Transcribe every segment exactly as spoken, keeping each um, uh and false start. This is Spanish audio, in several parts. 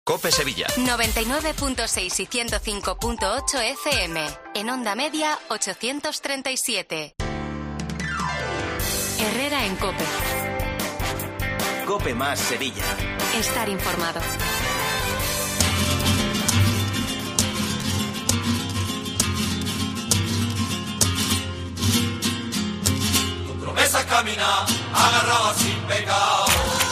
COPE Sevilla. noventa y nueve punto seis y ciento cinco punto ocho F M. En onda media ochocientos treinta y siete. Herrera en COPE. COPE más Sevilla. Estar informado. Con promesas camina, agarrado sin pecado.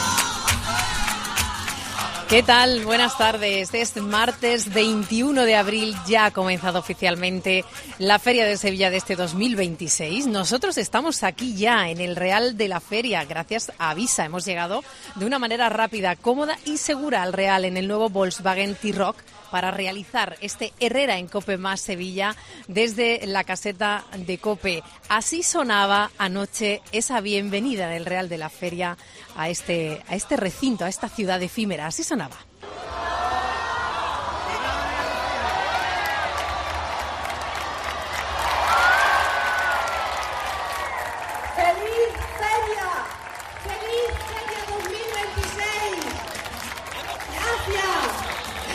¿Qué tal? Buenas tardes. Es martes veintiuno de abril, ya ha comenzado oficialmente la Feria de Sevilla de este dos mil veintiséis. Nosotros estamos aquí ya en el Real de la Feria, gracias a Visa. Hemos llegado de una manera rápida, cómoda y segura al Real en el nuevo Volkswagen T-Roc para realizar este Herrera en COPE más Sevilla desde la caseta de COPE. Así sonaba anoche esa bienvenida del Real de la Feria a este, a este recinto, a esta ciudad efímera. Así sonaba. ¡Feliz Feria! ¡Feliz Feria dos mil veintiséis! ¡Gracias!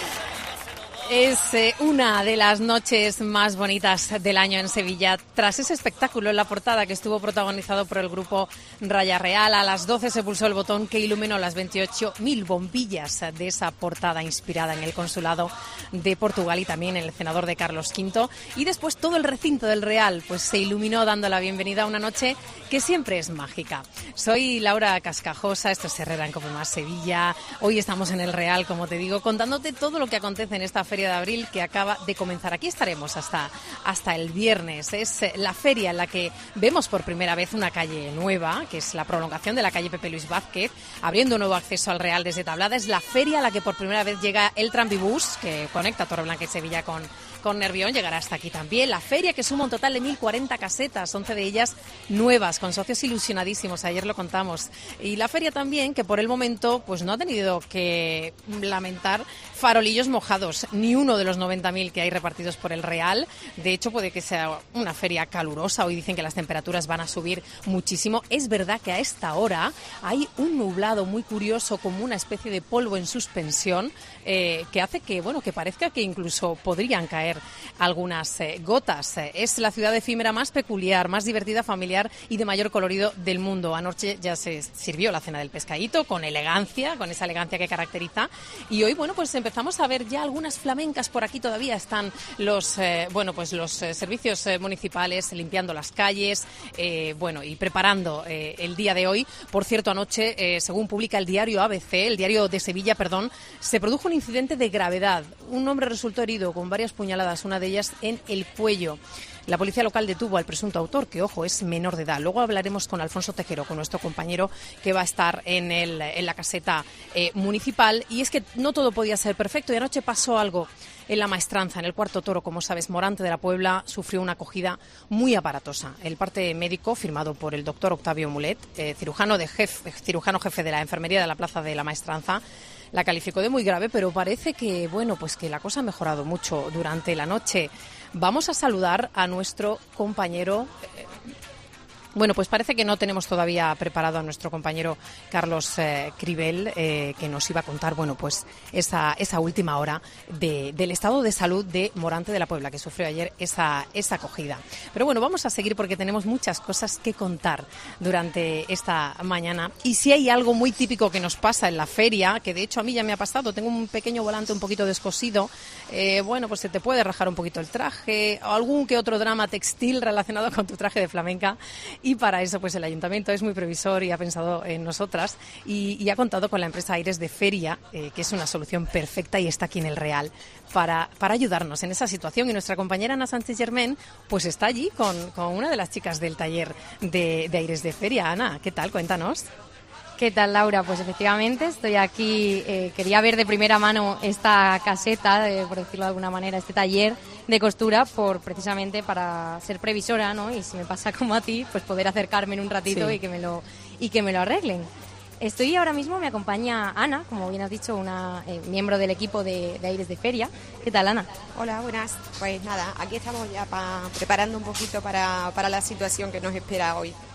Es eh, una de las noches más bonitas del año en Sevilla. Tras ese espectáculo en la portada que estuvo protagonizado por el grupo Raya Real, a las doce se pulsó el botón que iluminó las veintiocho mil bombillas de esa portada inspirada en el consulado de Portugal y también en el senador de Carlos quinto. Y después todo el recinto del Real pues se iluminó dando la bienvenida a una noche que siempre es mágica. Soy Laura Cascajosa, esto es Herrera en COPE más Sevilla. Hoy estamos en el Real, como te digo, contándote todo lo que acontece en esta Feria de Abril que acaba de comenzar. Aquí estaremos hasta, hasta el viernes. Es la feria en la que vemos por primera vez una calle nueva, que es la prolongación de la calle Pepe Luis Vázquez, abriendo un nuevo acceso al Real desde Tablada. Es la feria a la que por primera vez llega el tranvibús que conecta Torreblanca y Sevilla con, con Nervión. Llegará hasta aquí también. La feria que suma un total de mil cuarenta casetas, once de ellas nuevas, con socios ilusionadísimos. Ayer lo contamos. Y la feria también que por el momento pues no ha tenido que lamentar farolillos mojados, ni uno de los noventa mil que hay repartidos por el Real. De hecho, puede que sea una feria calurosa. Hoy dicen que las temperaturas van a subir muchísimo. Es verdad que a esta hora hay un nublado muy curioso, como una especie de polvo en suspensión, eh, que hace que, bueno, que parezca que incluso podrían caer algunas eh, gotas. Es la ciudad efímera más peculiar, más divertida, familiar y de mayor colorido del mundo. Anoche ya se sirvió la cena del pescadito con elegancia, con esa elegancia que caracteriza. Y hoy, bueno, pues empezamos a ver ya algunas flamencas. Por aquí todavía están los, eh, bueno, pues los eh, servicios eh, municipales limpiando las calles, eh, bueno, y preparando eh, el día de hoy. Por cierto, anoche, eh, según publica el diario A B C, el diario de Sevilla, perdón, se produjo un incidente de gravedad. Un hombre resultó herido con varias puñaladas, una de ellas en el cuello. La policía local detuvo al presunto autor, que, ojo, es menor de edad. Luego hablaremos con Alfonso Tejero, con nuestro compañero que va a estar en, el, en la caseta eh, municipal. Y es que no todo podía ser perfecto y anoche pasó algo en la Maestranza, en el Cuarto Toro. Como sabes, Morante de la Puebla sufrió una acogida muy aparatosa. El parte médico, firmado por el doctor Octavio Mulet, eh, cirujano, de jefe, cirujano jefe de la Enfermería de la Plaza de la Maestranza, la calificó de muy grave, pero parece que, bueno, pues que la cosa ha mejorado mucho durante la noche. Vamos a saludar a nuestro compañero. Eh, Bueno, pues parece que no tenemos todavía preparado a nuestro compañero Carlos eh, Cribel, eh, que nos iba a contar, bueno, pues esa, esa última hora de, del estado de salud de Morante de la Puebla, que sufrió ayer esa, esa acogida. Pero bueno, vamos a seguir porque tenemos muchas cosas que contar durante esta mañana. Y si hay algo muy típico que nos pasa en la feria, que de hecho a mí ya me ha pasado, tengo un pequeño volante un poquito descosido, eh, bueno, pues se te puede rajar un poquito el traje, o algún que otro drama textil relacionado con tu traje de flamenca. Y para eso, pues el Ayuntamiento es muy previsor y ha pensado en nosotras y, y ha contado con la empresa Aires de Feria, eh, que es una solución perfecta y está aquí en el Real para, para ayudarnos en esa situación. Y nuestra compañera Ana Sánchez Germán pues está allí con, con una de las chicas del taller de, de Aires de Feria. Ana, ¿qué tal? Cuéntanos. ¿Qué tal, Laura? Pues efectivamente estoy aquí, eh, quería ver de primera mano esta caseta, eh, por decirlo de alguna manera, este taller de costura, por precisamente para ser previsora, ¿no? Y si me pasa como a ti, pues poder acercarme en un ratito sí. y que me lo y que me lo arreglen. Estoy ahora mismo, me acompaña Ana, como bien has dicho, una eh, miembro del equipo de, de Aires de Feria. ¿Qué tal, Ana? Hola, buenas. Pues nada, aquí estamos ya pa, preparando un poquito para, para la situación que nos espera hoy.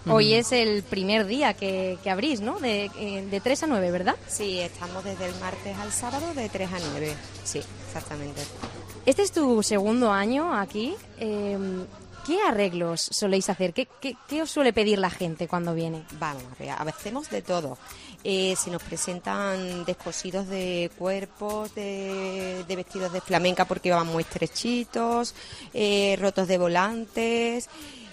Hoy es el primer día que, que abrís, ¿no? De, de tres a nueve, ¿verdad? Sí, estamos desde el martes al sábado de tres a nueve. Sí, exactamente. Este es tu segundo año aquí. Eh, ¿Qué arreglos soléis hacer? ¿Qué, qué, ¿Qué os suele pedir la gente cuando viene? Vamos a ver, hacemos de todo. Eh, se nos presentan descosidos de cuerpos, de, de vestidos de flamenca porque van muy estrechitos, eh, rotos de volantes,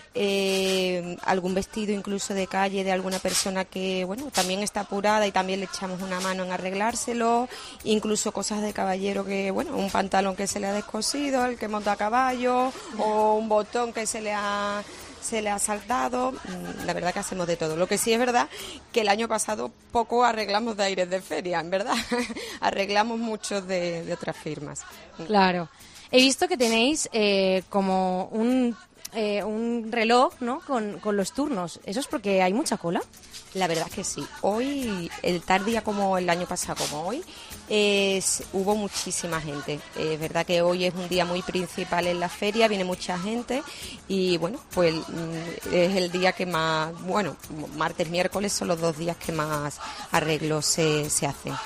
eh, algún vestido incluso de calle de alguna persona que, bueno, también está apurada y también le echamos una mano en arreglárselo, incluso cosas de caballero que, bueno, un pantalón que se le ha descosido, el que monta a caballo, o un botón que se le ha... se le ha saltado. La verdad que hacemos de todo. Lo que sí es verdad que el año pasado poco arreglamos de aires de feria, en verdad. Arreglamos muchos de, de otras firmas. Claro. He visto que tenéis eh, como un, eh, un reloj, ¿no? Con, con los turnos. ¿Eso es porque hay mucha cola? La verdad es que sí. Hoy, el tal día como el año pasado como hoy, es, hubo muchísima gente. Es verdad que hoy es un día muy principal en la feria, viene mucha gente y bueno, pues es el día que más, bueno, martes, miércoles son los dos días que más arreglos se, se hacen.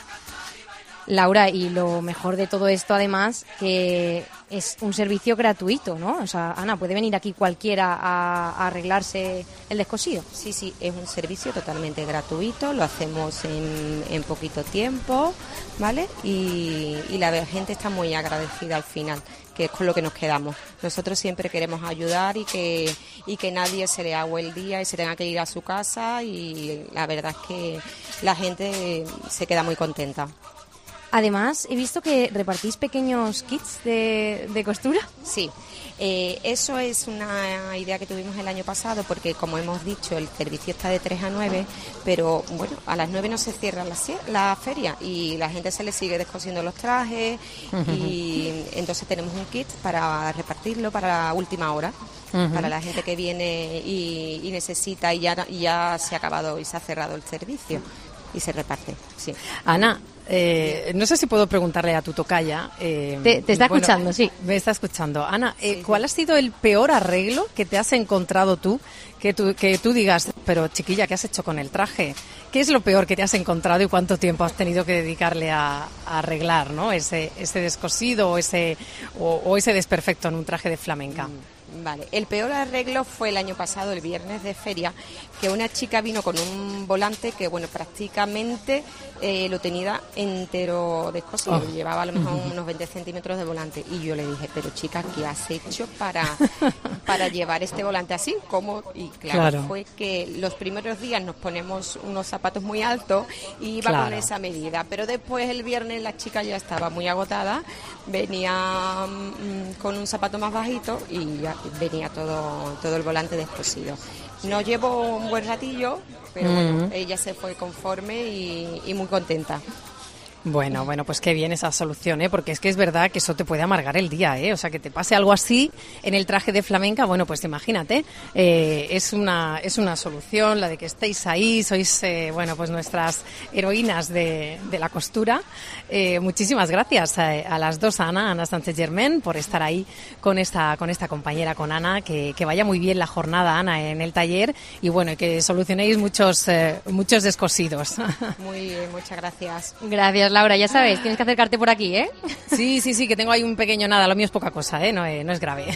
Laura, y lo mejor de todo esto, además, que es un servicio gratuito, ¿no? O sea, Ana, ¿puede venir aquí cualquiera a, a arreglarse el descosido? Sí, sí, es un servicio totalmente gratuito, lo hacemos en, en poquito tiempo, ¿vale? Y, y la gente está muy agradecida al final, que es con lo que nos quedamos. Nosotros siempre queremos ayudar y que, y que nadie se le haga el día y se tenga que ir a su casa, y la verdad es que la gente se queda muy contenta. Además, he visto que repartís pequeños kits de, de costura. Sí, eh, eso es una idea que tuvimos el año pasado porque, como hemos dicho, el servicio está de tres a nueve, pero bueno, a las nueve no se cierra la, la feria y la gente se le sigue descosiendo los trajes. Uh-huh. Y entonces tenemos un kit para repartirlo para la última hora. Uh-huh. Para la gente que viene y, y necesita y ya, y ya se ha acabado y se ha cerrado el servicio y se reparte, sí. Ana, Eh, no sé si puedo preguntarle a tu tocaya. Eh, te, te está bueno, escuchando, sí. Me está escuchando. Ana, eh, sí, ¿cuál sí. ha sido el peor arreglo que te has encontrado tú? Que tú, que tú digas, pero chiquilla, ¿qué has hecho con el traje? ¿Qué es lo peor que te has encontrado y cuánto tiempo has tenido que dedicarle a, a arreglar, ¿no? Ese, ese descosido o ese, o, o ese desperfecto en un traje de flamenca. Mm. Vale, el peor arreglo fue el año pasado, el viernes de feria, que una chica vino con un volante que, bueno, prácticamente eh, lo tenía entero descosido, oh. llevaba a lo mejor unos veinte centímetros de volante, y yo le dije, pero chica, ¿qué has hecho para, para llevar este volante así? ¿Cómo? Y claro, claro, fue que los primeros días nos ponemos unos zapatos muy altos y iba claro. con esa medida, pero después el viernes la chica ya estaba muy agotada, venía mmm, con un zapato más bajito y ya venía todo todo el volante descosido. Nos llevó un buen ratillo, pero mm. bueno, ella se fue conforme y, y muy contenta. Bueno, bueno, pues qué bien esa solución, ¿eh? Porque es que es verdad que eso te puede amargar el día, ¿eh? O sea, que te pase algo así en el traje de flamenca, bueno, pues imagínate, eh, es una es una solución la de que estéis ahí, sois, eh, bueno, pues nuestras heroínas de, de la costura. Eh, muchísimas gracias a, a las dos, Ana, Ana Sánchez Germán, por estar ahí con esta con esta compañera, con Ana, que, que vaya muy bien la jornada, Ana, en el taller, y bueno, que solucionéis muchos eh, muchos descosidos. Muy bien, muchas gracias. Gracias, Laura, ya sabes, tienes que acercarte por aquí, ¿eh? Sí, sí, sí, que tengo ahí un pequeño nada, lo mío es poca cosa, ¿eh? No, eh, no es grave.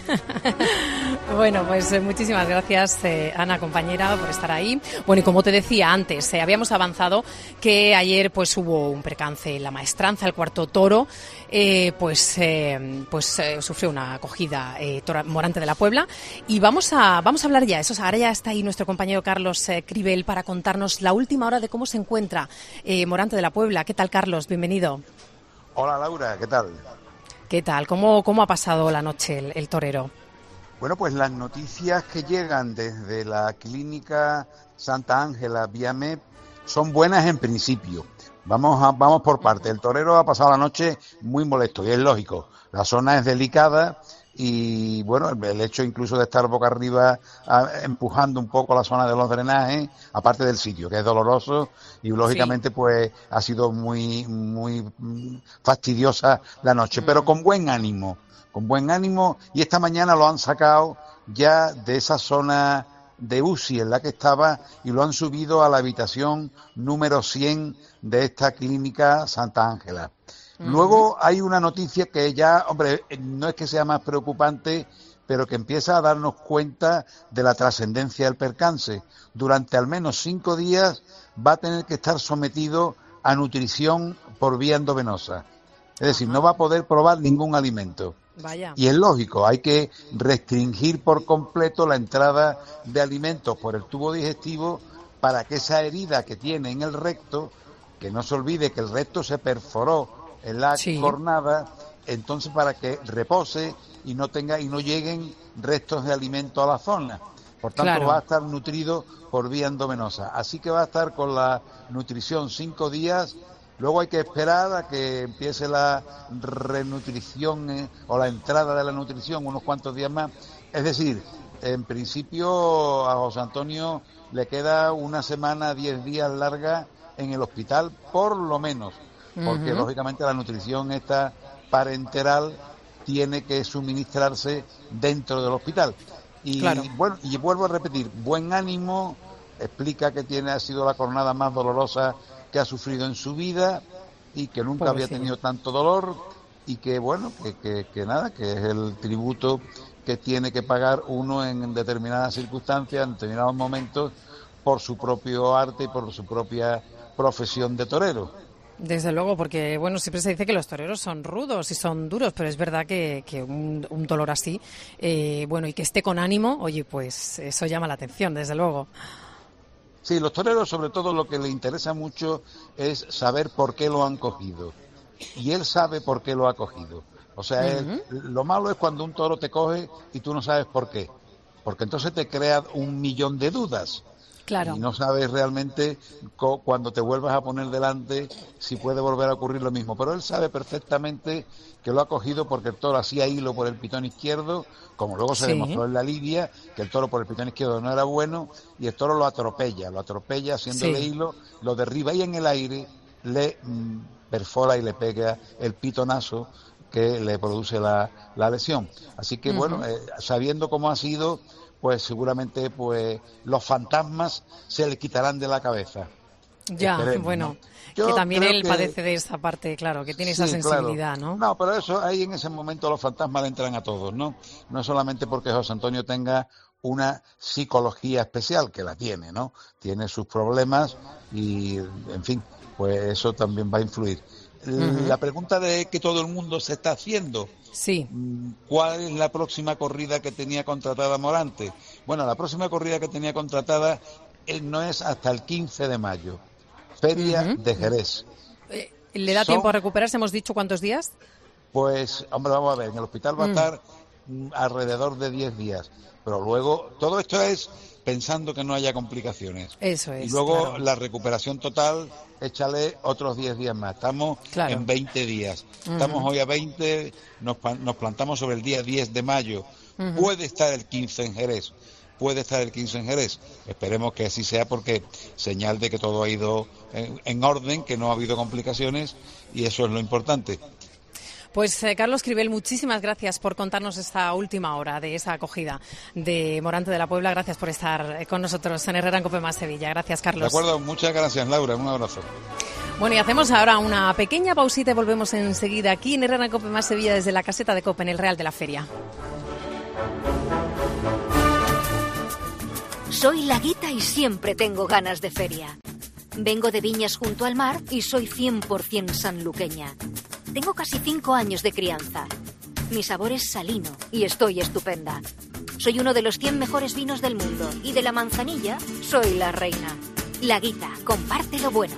Bueno, pues eh, muchísimas gracias, eh, Ana, compañera, por estar ahí. Bueno, y como te decía antes, eh, habíamos avanzado que ayer pues hubo un percance en la maestranza, el cuarto toro, eh, pues eh, pues eh, sufrió una acogida eh, tora, Morante de la Puebla, y vamos a vamos a hablar ya, eso, ahora ya está ahí nuestro compañero Carlos eh, Cribel para contarnos la última hora de cómo se encuentra eh, Morante de la Puebla. ¿Qué tal, Carlos? Bienvenido. Hola, Laura, ¿qué tal? ¿Qué tal? ¿Cómo, cómo ha pasado la noche el, el torero? Bueno, pues las noticias que llegan desde la clínica Santa Ángela Viamé son buenas en principio. Vamos a, vamos por parte. El torero ha pasado la noche muy molesto, y es lógico. La zona es delicada y, bueno, el hecho incluso de estar boca arriba a, empujando un poco la zona de los drenajes, aparte del sitio, que es doloroso, y lógicamente sí. pues ha sido muy, muy fastidiosa la noche, mm. pero con buen ánimo, con buen ánimo, y esta mañana lo han sacado ya de esa zona de U C I en la que estaba y lo han subido a la habitación número cien de esta clínica Santa Ángela. Uh-huh. Luego hay una noticia que ya, hombre, no es que sea más preocupante, pero que empieza a darnos cuenta de la trascendencia del percance. Durante al menos cinco días va a tener que estar sometido a nutrición por vía endovenosa. Es decir, no va a poder probar ningún alimento. Vaya. Y es lógico, hay que restringir por completo la entrada de alimentos por el tubo digestivo para que esa herida que tiene en el recto, que no se olvide que el recto se perforó en la sí. cornada, entonces para que repose y no tenga y no lleguen restos de alimento a la zona. Por tanto, claro. va a estar nutrido por vía endovenosa. Así que va a estar con la nutrición cinco días. Luego hay que esperar a que empiece la renutrición eh, o la entrada de la nutrición unos cuantos días más. Es decir, en principio a José Antonio le queda una semana, diez días larga en el hospital, por lo menos, porque uh-huh. lógicamente la nutrición esta parenteral tiene que suministrarse dentro del hospital. Y claro. bueno, y vuelvo a repetir, buen ánimo, explica que tiene ha sido la jornada más dolorosa que ha sufrido en su vida y que nunca había tenido tanto dolor y que bueno, que, que, que nada, que es el tributo que tiene que pagar uno en determinadas circunstancias, en determinados momentos, por su propio arte y por su propia profesión de torero. Desde luego, porque bueno, siempre se dice que los toreros son rudos y son duros, pero es verdad que, que un, un dolor así, eh, bueno, y que esté con ánimo, oye, pues eso llama la atención, desde luego. Sí, los toreros sobre todo lo que le interesa mucho es saber por qué lo han cogido. Y él sabe por qué lo ha cogido. O sea, uh-huh. él, lo malo es cuando un toro te coge y tú no sabes por qué. Porque entonces te crea un millón de dudas. Claro. Y no sabes realmente co- cuando te vuelvas a poner delante si puede volver a ocurrir lo mismo. Pero él sabe perfectamente que lo ha cogido porque el toro hacía hilo por el pitón izquierdo, como luego se sí. demostró en la lidia, que el toro por el pitón izquierdo no era bueno, y el toro lo atropella, lo atropella haciéndole sí. hilo, lo derriba y en el aire le mm, perfora y le pega el pitonazo que le produce la, la lesión. Así que uh-huh. bueno, eh, sabiendo cómo ha sido, pues seguramente pues los fantasmas se le quitarán de la cabeza. Ya, Esperemos, bueno, ¿no? que también él que... padece de esa parte, claro, que tiene sí, esa sensibilidad, claro. ¿no? No, pero eso, ahí en ese momento los fantasmas le entran a todos, ¿no? No es solamente porque José Antonio tenga una psicología especial, que la tiene, ¿no? Tiene sus problemas y, en fin, pues eso también va a influir. Uh-huh. La pregunta de que todo el mundo se está haciendo, sí. ¿cuál es la próxima corrida que tenía contratada Morante? Bueno, la próxima corrida que tenía contratada eh, no es hasta el quince de mayo, Feria uh-huh. de Jerez. Eh, ¿Le da Son, tiempo a recuperarse? ¿Hemos dicho cuántos días? Pues, hombre, vamos a ver, en el hospital va mm. a estar mm, alrededor de diez días, pero luego, todo esto es pensando que no haya complicaciones. Eso es. Y luego claro. la recuperación total, échale otros diez días más. Estamos claro. en veinte días. Uh-huh. Estamos hoy a veinte, nos, nos plantamos sobre el día diez de mayo. Uh-huh. Puede estar el quince en Jerez. Puede estar el quince en Jerez. Esperemos que así sea porque señal de que todo ha ido en, en orden, que no ha habido complicaciones y eso es lo importante. Pues eh, Carlos Cribel, muchísimas gracias por contarnos esta última hora de esa acogida de Morante de la Puebla. Gracias por estar con nosotros en Herrera en Cope Más Sevilla. Gracias, Carlos. De acuerdo, muchas gracias, Laura. Un abrazo. Bueno, y hacemos ahora una pequeña pausita y volvemos enseguida aquí en Herrera en Cope Más Sevilla desde la caseta de Cope en el Real de la Feria. Soy Laguita y siempre tengo ganas de feria. Vengo de Viñas junto al mar y soy cien por ciento sanluqueña. Tengo casi cinco años de crianza. Mi sabor es salino y estoy estupenda. Soy uno de los cien mejores vinos del mundo y de la manzanilla soy la reina. Laguita, comparte lo bueno.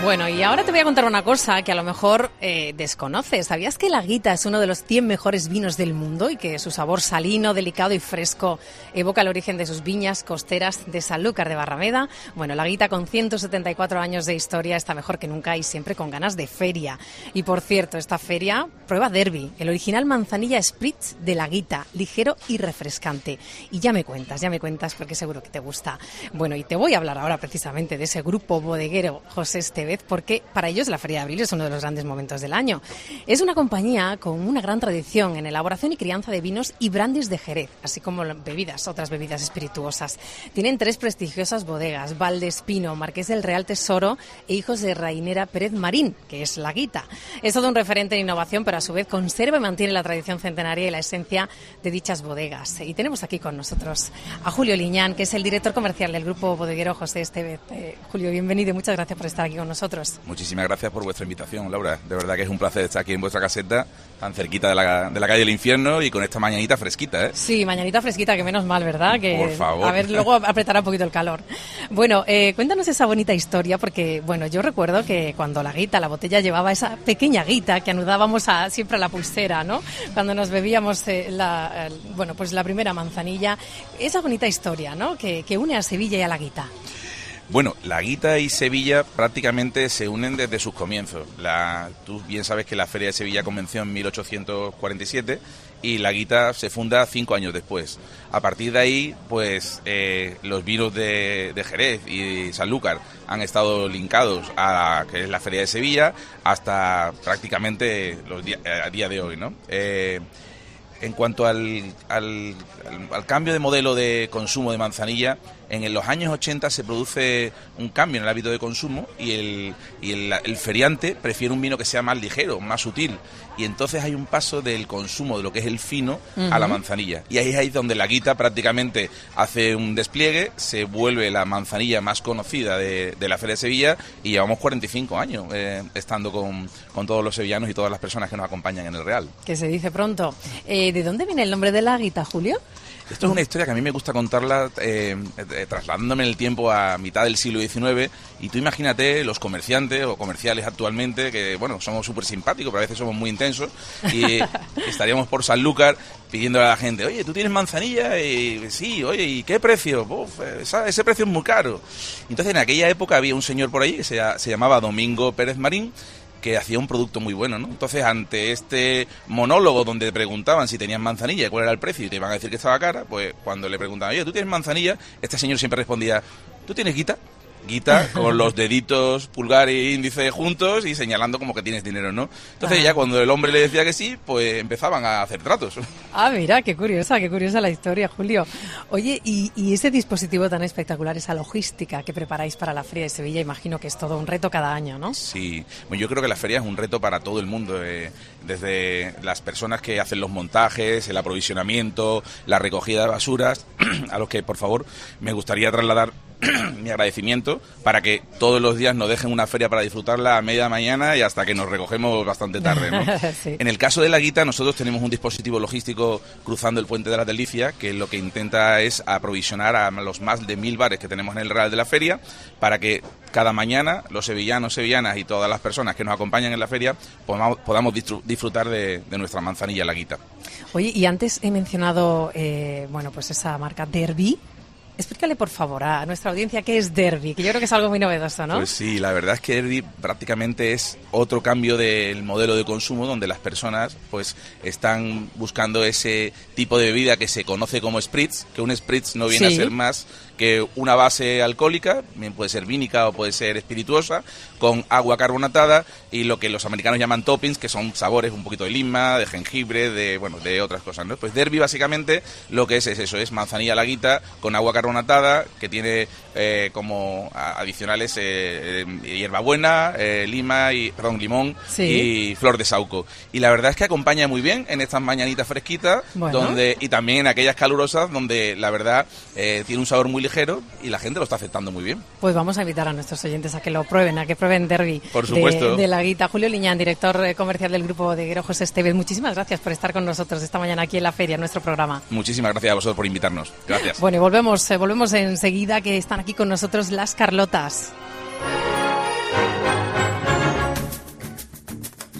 Bueno, y ahora te voy a contar una cosa que a lo mejor eh, desconoces. ¿Sabías que la Guita es uno de los cien mejores vinos del mundo y que su sabor salino, delicado y fresco evoca el origen de sus viñas costeras de Sanlúcar de Barrameda? Bueno, la Guita, con ciento setenta y cuatro años de historia, está mejor que nunca y siempre con ganas de feria. Y por cierto, esta feria prueba Derby, el original manzanilla Spritz de la Guita, ligero y refrescante. Y ya me cuentas, ya me cuentas porque seguro que te gusta. Bueno, y te voy a hablar ahora precisamente de ese grupo bodeguero José Estevez, porque para ellos la Feria de Abril es uno de los grandes momentos del año. Es una compañía con una gran tradición en elaboración y crianza de vinos y brandies de Jerez, así como bebidas, otras bebidas espirituosas. Tienen tres prestigiosas bodegas: Valdespino, Marqués del Real Tesoro e Hijos de Rainera Pérez Marín, que es la Guita. Es todo un referente en innovación, pero a su vez conserva y mantiene la tradición centenaria y la esencia de dichas bodegas. Y tenemos aquí con nosotros a Julio Liñán, que es el director comercial del grupo bodeguero José Estevez. Eh, Julio, bienvenido y muchas gracias por estar aquí con nosotros. Muchísimas gracias por vuestra invitación, Laura. De verdad que es un placer estar aquí en vuestra caseta, tan cerquita de la, de la calle del Infierno y con esta mañanita fresquita, ¿eh? Sí, mañanita fresquita, que menos mal, ¿verdad? Que, por favor. A ver, luego apretará un poquito el calor. Bueno, eh, cuéntanos esa bonita historia, porque, bueno, yo recuerdo que cuando la Guita, la botella llevaba esa pequeña Guita que anudábamos a, siempre a la pulsera, ¿no? Cuando nos bebíamos eh, la, el, bueno, pues la primera manzanilla. Esa bonita historia, ¿no? Que, que une a Sevilla y a la Guita. Bueno, la Guita y Sevilla prácticamente se unen desde sus comienzos. La, tú bien sabes que la Feria de Sevilla comenzó en mil ochocientos cuarenta y siete y la Guita se funda cinco años después. A partir de ahí, pues eh, los vinos de, de Jerez y Sanlúcar han estado linkados a, a que es la Feria de Sevilla hasta prácticamente los días, a día de hoy, ¿no? Eh, En cuanto al, al, al cambio de modelo de consumo de manzanilla, en los años ochenta se produce un cambio en el hábito de consumo y el, y el, el feriante prefiere un vino que sea más ligero, más sutil. Y entonces hay un paso del consumo de lo que es el fino uh-huh. a la manzanilla. Y ahí es ahí donde la Guita prácticamente hace un despliegue, se vuelve la manzanilla más conocida de, de la Feria de Sevilla y llevamos cuarenta y cinco años eh, estando con, con todos los sevillanos y todas las personas que nos acompañan en el Real. Que se dice pronto. Eh, ¿De dónde viene el nombre de la Guita, Julio? Esto es una historia que a mí me gusta contarla eh, eh, trasladándome en el tiempo a mitad del siglo diecinueve y tú imagínate los comerciantes o comerciales actualmente que, bueno, somos súper simpáticos, pero a veces somos muy intensos y estaríamos por Sanlúcar pidiéndole a la gente, oye, ¿tú tienes manzanilla? Y sí, oye, ¿y qué precio? Uf, esa, ese precio es muy caro. Entonces en aquella época había un señor por ahí que se, se llamaba Domingo Pérez Marín, que hacía un producto muy bueno, ¿no? Entonces, ante este monólogo donde preguntaban si tenían manzanilla y cuál era el precio y te iban a decir que estaba cara, pues cuando le preguntaban, oye, ¿tú tienes manzanilla? Este señor siempre respondía, ¿tú tienes Guita? Guita, con los deditos pulgar e índice juntos y señalando como que tienes dinero, ¿no? Entonces ah. ya cuando el hombre le decía que sí, pues empezaban a hacer tratos. Ah, mira, qué curiosa, qué curiosa la historia, Julio. Oye, y, y ese dispositivo tan espectacular, esa logística que preparáis para la Feria de Sevilla, imagino que es todo un reto cada año, ¿no? Sí, bueno, yo creo que la feria es un reto para todo el mundo, eh, desde las personas que hacen los montajes, el aprovisionamiento, la recogida de basuras, a los que, por favor, me gustaría trasladar mi agradecimiento para que todos los días nos dejen una feria para disfrutarla a media mañana y hasta que nos recogemos bastante tarde, ¿no? Sí. En el caso de la Guita, nosotros tenemos un dispositivo logístico cruzando el Puente de la Delicia que lo que intenta es aprovisionar a los más de mil bares que tenemos en el Real de la Feria para que cada mañana los sevillanos, sevillanas y todas las personas que nos acompañan en la feria podamos, podamos disfrutar de, de nuestra manzanilla, la Guita. Oye, y antes he mencionado, eh, bueno, pues esa marca Derby. Explícale, por favor, a nuestra audiencia qué es Derby, que yo creo que es algo muy novedoso, ¿no? Pues sí, la verdad es que Derby prácticamente es otro cambio del modelo de consumo donde las personas pues están buscando ese tipo de bebida que se conoce como spritz, que un spritz no viene sí. a ser más que una base alcohólica, bien puede ser vínica o puede ser espirituosa, con agua carbonatada y lo que los americanos llaman toppings, que son sabores un poquito de lima, de jengibre, de bueno, de otras cosas, ¿no? Pues Derby básicamente lo que es es eso, es manzanilla la Guita con agua carbonatada, que tiene eh, como adicionales eh, eh, hierbabuena, eh, lima y perdón, limón sí. y flor de saúco. Y la verdad es que acompaña muy bien en estas mañanitas fresquitas, bueno. donde y también en aquellas calurosas donde la verdad eh, tiene un sabor muy ligero y la gente lo está aceptando muy bien. Pues vamos a invitar a nuestros oyentes a que lo prueben, a que prueben Derby. Por supuesto. De, de la Guita. Julio Liñán, director comercial del grupo bodeguero José Estevez, muchísimas gracias por estar con nosotros esta mañana aquí en la feria, en nuestro programa. Muchísimas gracias a vosotros por invitarnos. Gracias. Bueno, volvemos, eh, volvemos enseguida, que están aquí con nosotros las Carlotas.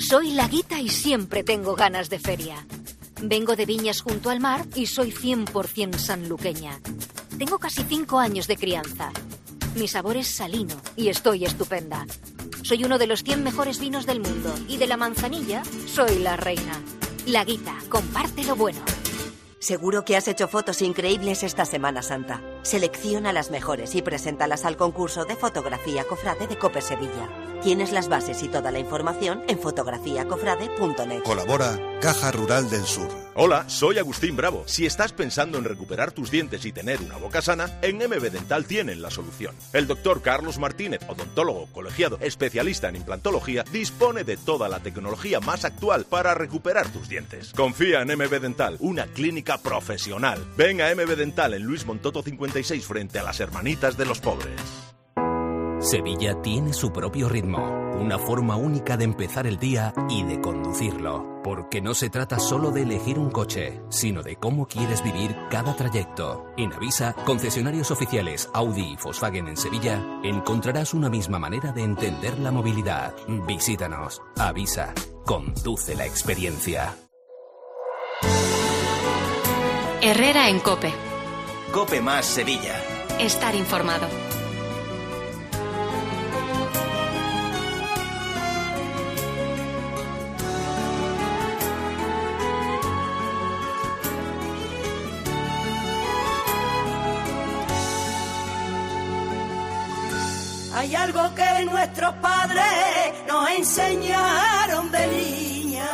Soy la Guita y siempre tengo ganas de feria. Vengo de Viñas junto al mar y soy cien por ciento sanluqueña. Tengo casi cinco años de crianza. Mi sabor es salino y estoy estupenda. Soy uno de los cien mejores vinos del mundo y de la manzanilla soy la reina. La Guita, comparte lo bueno. Seguro que has hecho fotos increíbles esta Semana Santa. Selecciona las mejores y preséntalas al concurso de fotografía Cofrade de Cope Sevilla. Tienes las bases y toda la información en fotografía cofrade punto net. Colabora Caja Rural del Sur. Hola, soy Agustín Bravo. Si estás pensando en recuperar tus dientes y tener una boca sana, en M B Dental tienen la solución. El doctor Carlos Martínez, odontólogo colegiado, especialista en implantología, dispone de toda la tecnología más actual para recuperar tus dientes. Confía en M B Dental, una clínica profesional. Ven a M B Dental en Luis Montoto cincuenta y seis frente a las Hermanitas de los Pobres. Sevilla tiene su propio ritmo, una forma única de empezar el día y de conducirlo, porque no se trata solo de elegir un coche, sino de cómo quieres vivir cada trayecto. En Avisa, concesionarios oficiales Audi y Volkswagen en Sevilla, encontrarás una misma manera de entender la movilidad. Visítanos. Avisa, conduce la experiencia. Herrera en COPE. COPE más Sevilla. Estar informado. Hay algo que nuestros padres nos enseñaron de niña,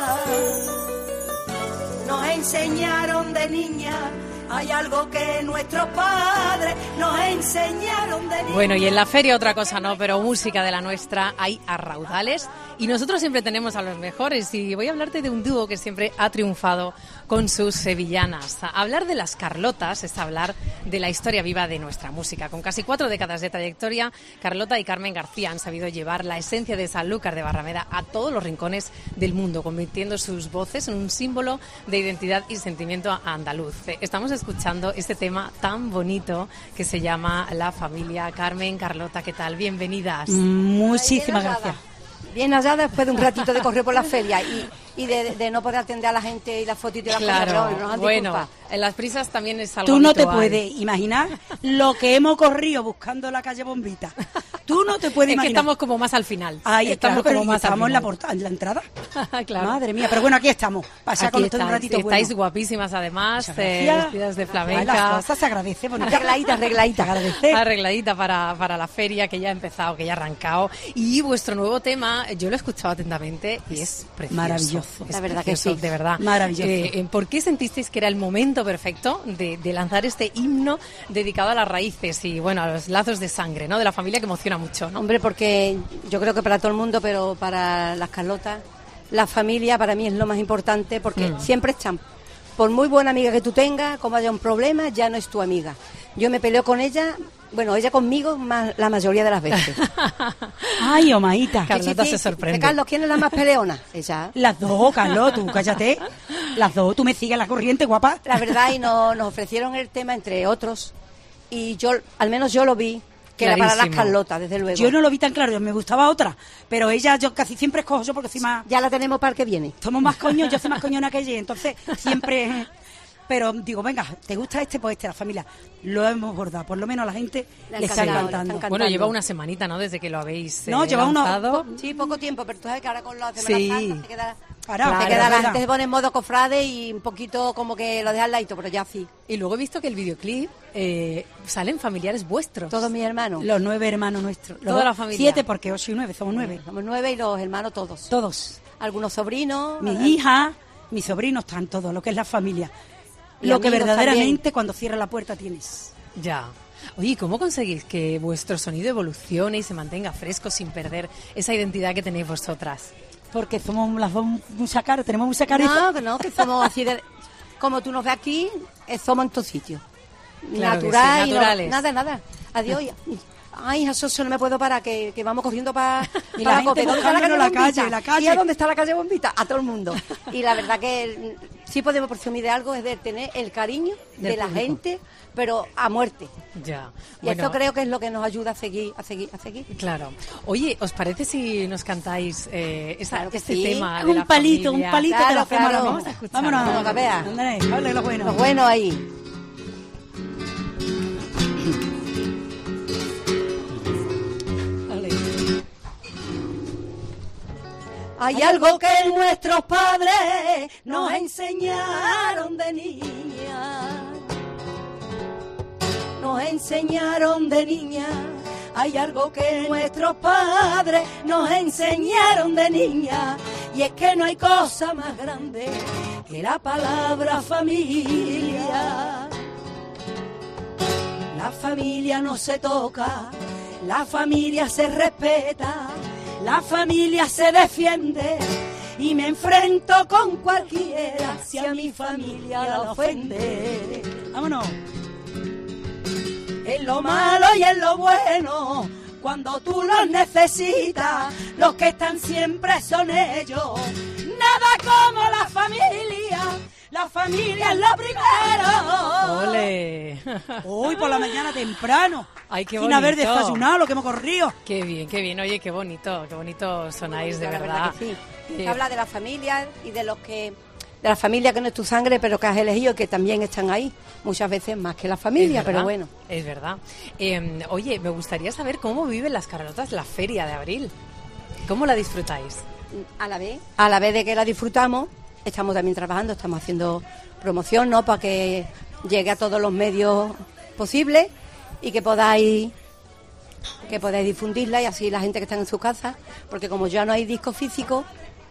nos enseñaron de niña. Hay algo que nuestros padres nos enseñaron de niña. Bueno, y en la feria otra cosa no, pero música de la nuestra hay a raudales y nosotros siempre tenemos a los mejores y voy a hablarte de un dúo que siempre ha triunfado con sus sevillanas. Hablar de las Carlotas es hablar de la historia viva de nuestra música. Con casi cuatro décadas de trayectoria, Carlota y Carmen García han sabido llevar la esencia de Sanlúcar de Barrameda a todos los rincones del mundo, convirtiendo sus voces en un símbolo de identidad y sentimiento andaluz. Estamos escuchando este tema tan bonito que se llama La Familia. Carmen, Carlota, ¿qué tal? Bienvenidas. Muchísimas gracias. Bien allá después de un ratito de correr por la feria y, y de, de no poder atender a la gente y las fotitos y las claro, cosas. Pero nos bueno, en las prisas también es algo Tú no habitual. te puedes imaginar lo que hemos corrido buscando la calle Bombita. Tú no te puedes es imaginar. que estamos como más al final. Ahí estamos claro, como más estamos al en la, final. porta, en la entrada. Claro. Madre mía, pero bueno, aquí estamos. Pasar Aquí con esto estáis, un ratito estáis bueno. guapísimas además, eh, Gracias. vestidas de Ay, flamenca. las cosas se agradece, bonita. Arregladita, arregladita. Agradece. Arregladita para, para la feria que ya ha empezado, que ya ha arrancado. Y vuestro nuevo tema, yo lo he escuchado atentamente y es precioso. Maravilloso. Es La verdad que precioso, sí. de verdad. Maravilloso. Eh, ¿Por qué sentisteis que era el momento perfecto de, de lanzar este himno dedicado a las raíces y bueno, a los lazos de sangre, ¿no? De la familia, que emociona mucho, ¿no? Hombre, porque yo creo que para todo el mundo, pero para las Carlotas, la familia para mí es lo más importante porque Mm. siempre están. Por muy buena amiga que tú tengas, como haya un problema, ya no es tu amiga. Yo me peleo con ella, bueno, ella conmigo más la mayoría de las veces. Ay, Omaita. Carlota Sí, sí, se sí. sorprende. Carlos, ¿quién es la más peleona? Ella. Las dos, Carlos, tú cállate. Las dos, tú me sigues la corriente, guapa. La verdad, y no, nos ofrecieron el tema, entre otros, y yo, al menos yo lo vi, que era para las Clarísimo. Carlotas, desde luego. Yo no lo vi tan claro, me gustaba otra, pero ella yo casi siempre escojo yo porque soy más... Ya la tenemos para el que viene. Somos más coños, yo soy más coñona que ella, entonces siempre... Pero digo, venga, ¿te gusta este? Pues este, la familia. Lo hemos bordado, por lo menos a la gente Le le ha está encantado, le está encantando. encantando. Bueno, lleva una semanita, ¿no? Desde que lo habéis eh, No, lleva uno- lanzado. Sí, poco tiempo, pero tú sabes que ahora con la Semana Sí. Santa se queda... Ahora, se claro, queda es la verdad. gente se pone en modo cofrade y un poquito como que lo deja al ladito, pero ya sí. Y luego he visto que el videoclip eh, salen familiares vuestros. Todos mis hermanos. Los nueve hermanos nuestros. Los Toda la familia. Siete, porque ocho y nueve, somos nueve. Somos nueve y los hermanos todos. Todos. Algunos sobrinos. Mi eh, hija, mis sobrinos, están todos, lo que es la familia. Y Lo que amigos verdaderamente también. cuando cierra la puerta tienes. Ya. Oye, ¿cómo conseguís que vuestro sonido evolucione y se mantenga fresco sin perder esa identidad que tenéis vosotras? Porque somos las dos mucha cara, tenemos mucha carita. No, que no, que somos así de... Como tú nos ves aquí, eh, somos en tu sitio. Claro que sí, Natural y no- naturales. nada, nada. Adiós. y- Ay, eso no me puedo parar, que, que vamos corriendo para y pa la, la gente ¿Dónde está la calle, la Bombita? calle, la calle. ¿Y a dónde está la calle Bombita? A todo el mundo. Y la verdad que sí podemos presumir de algo, es de tener el cariño Del de la público. gente, pero a muerte. Ya. Y Bueno, esto creo que es lo que nos ayuda a seguir, a seguir, a seguir. Claro. Oye, ¿os parece si nos cantáis eh, esa- Claro que este sí. tema de Un la palito, familia? un palito Claro, te lo hacemos. claro. Vamos a escuchar. Vámonos. Vamos a ver. Ándale, hable lo bueno. Lo bueno ahí. Hay algo que nuestros padres nos enseñaron de niña. Nos enseñaron de niña. Hay algo que nuestros padres nos enseñaron de niña. Y es que no hay cosa más grande que la palabra familia. La familia no se toca, la familia se respeta. La familia se defiende y me enfrento con cualquiera si a mi familia la ofende. Vámonos. En lo malo y en lo bueno, cuando tú los necesitas, los que están siempre son ellos. Nada como la familia, la familia es lo primero. ¡Ole! Hoy por la mañana temprano. Ay, qué Sin bonito. haber desayunado, lo que hemos corrido. Qué bien, qué bien. Oye, qué bonito, qué bonito sonáis, de La verdad. que sí. Eh, Habla de la familia y de los que de la familia que no es tu sangre, pero que has elegido, que también están ahí, muchas veces más que la familia, es pero verdad, bueno. Es verdad. Eh, oye, me gustaría saber cómo viven las Carlotas la feria de abril. ¿Cómo la disfrutáis? A la vez, a la vez de que la disfrutamos, estamos también trabajando, estamos haciendo promoción, ¿no? Para que llegue a todos los medios posibles y que podáis que podáis difundirla y así la gente que está en su casa, porque como ya no hay disco físico,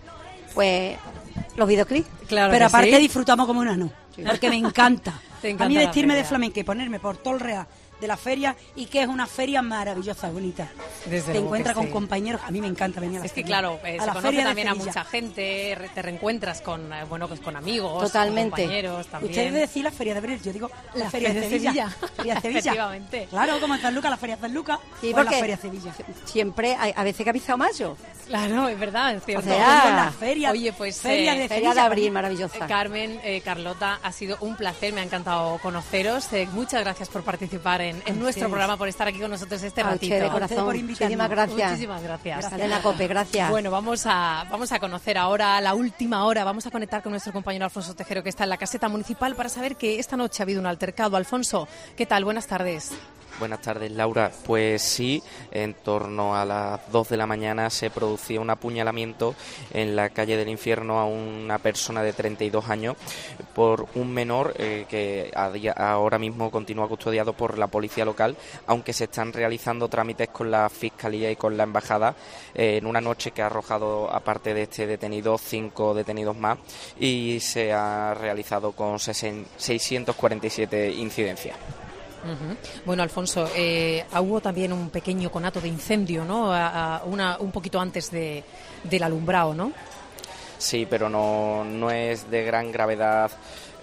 pues los videoclips. Claro Pero que aparte sí. disfrutamos como unas, porque me encanta. Te A encanta mí la vestirme de feria. flamenca y ponerme por todo el real de la feria, y que es una feria maravillosa, bonita. Desde Te luego encuentras que con sí. compañeros, a mí me encanta venir a la Es que feria. claro, eh, A se la conoce feria de también a Sevilla. mucha gente, re- te reencuentras con eh, bueno, pues con amigos, Totalmente. con compañeros también. Ustedes decís la feria de abril, yo digo la, La feria, feria de de Sevilla. Sevilla. Feria de Sevilla. Efectivamente. Claro, como en San Lucas, la feria de San Lucas, Sí, o la porque feria de Sevilla. siempre hay, a veces que ha avisado mayo. Claro, es verdad, es cierto. O sea, Con la feria, Oye, pues feria eh, de Feria de Sevilla, abril, Eh, maravillosa. Carmen, eh, Carlota, ha sido un placer, me ha encantado conoceros. Eh, muchas gracias por participar en, en nuestro ustedes. programa, por estar aquí con nosotros este A ratito. usted de A usted corazón. por invitarnos. Muchísimas gracias. Muchísimas gracias. Cadena Cope, gracias. Bueno, vamos a, vamos a conocer ahora la última hora. Vamos a conectar con nuestro compañero Alfonso Tejero, que está en la caseta municipal, para saber que esta noche ha habido un altercado. Alfonso, ¿qué tal? Buenas tardes. Buenas tardes, Laura. Pues sí, en torno a las dos de la mañana se producía un apuñalamiento en la calle del Infierno a una persona de treinta y dos años por un menor eh, que a día- ahora mismo continúa custodiado por la policía local, aunque se están realizando trámites con la Fiscalía y con la Embajada eh, en una noche que ha arrojado, aparte de este detenido, cinco detenidos más, y se ha realizado con sesen- seiscientas cuarenta y siete incidencias. Ujú. Bueno, Alfonso, eh, hubo también un pequeño conato de incendio, ¿no? A- a una, un poquito antes de, del alumbrado, ¿no? Sí, pero no, no es de gran gravedad.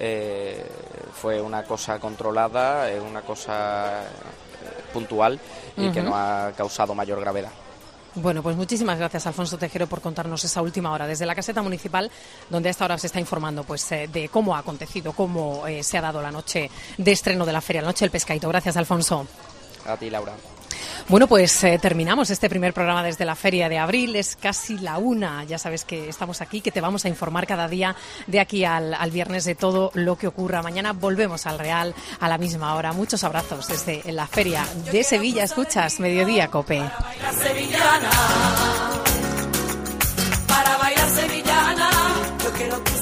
Eh, fue una cosa controlada, es una cosa eh, puntual y que Ujú. no ha causado mayor gravedad. Bueno, pues muchísimas gracias, Alfonso Tejero, por contarnos esa última hora desde la caseta municipal, donde a esta hora se está informando pues eh, de cómo ha acontecido, cómo eh, se ha dado la noche de estreno de la feria, la noche del pescadito. Gracias, Alfonso. A ti, Laura. Bueno, pues eh, terminamos este primer programa desde la Feria de Abril. Es casi la una. Ya sabes que estamos aquí, que te vamos a informar cada día de aquí al, al viernes de todo lo que ocurra. Mañana volvemos al Real a la misma hora. Muchos abrazos desde la Feria de Sevilla. Escuchas Mediodía Cope. La sevillana, para bailar sevillana, yo quiero tu